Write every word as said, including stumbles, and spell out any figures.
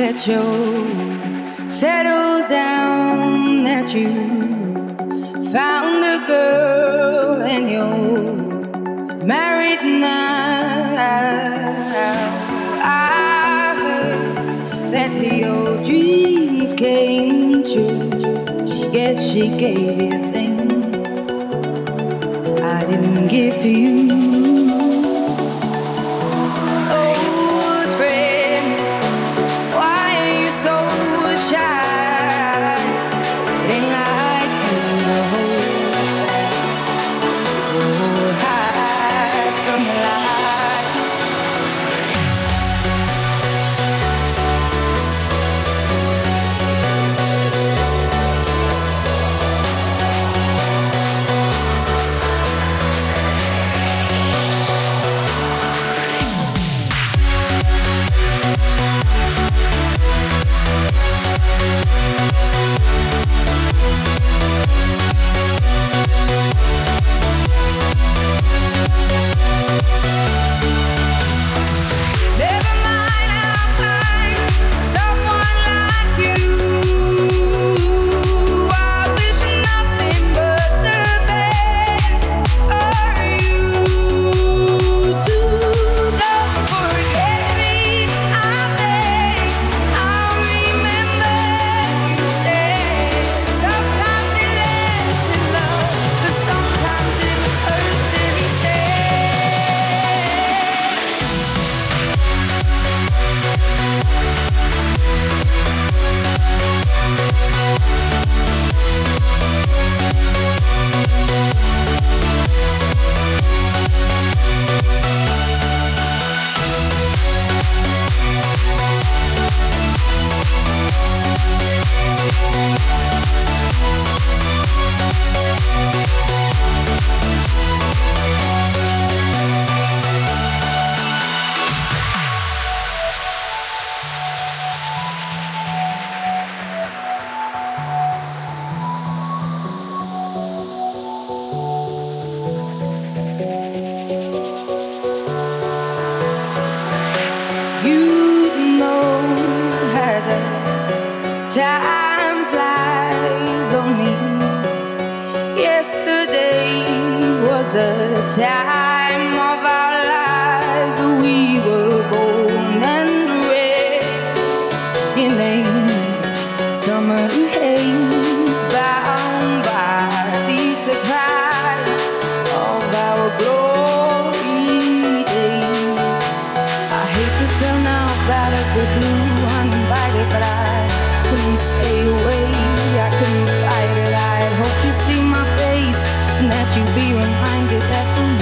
that you settled down, that you found a girl and you're married now. I heard that your dreams came true. Yes, she gave you things I didn't give to you. Time flies on me. Yesterday was the time of our lives. We were born and raised in a summer haze, bound by the surprise of our glory days. I hate to tell now about the blue uninvited, but I couldn't stay away, I couldn't fight it. I had hoped you'd see my face and that you'd be reminded that for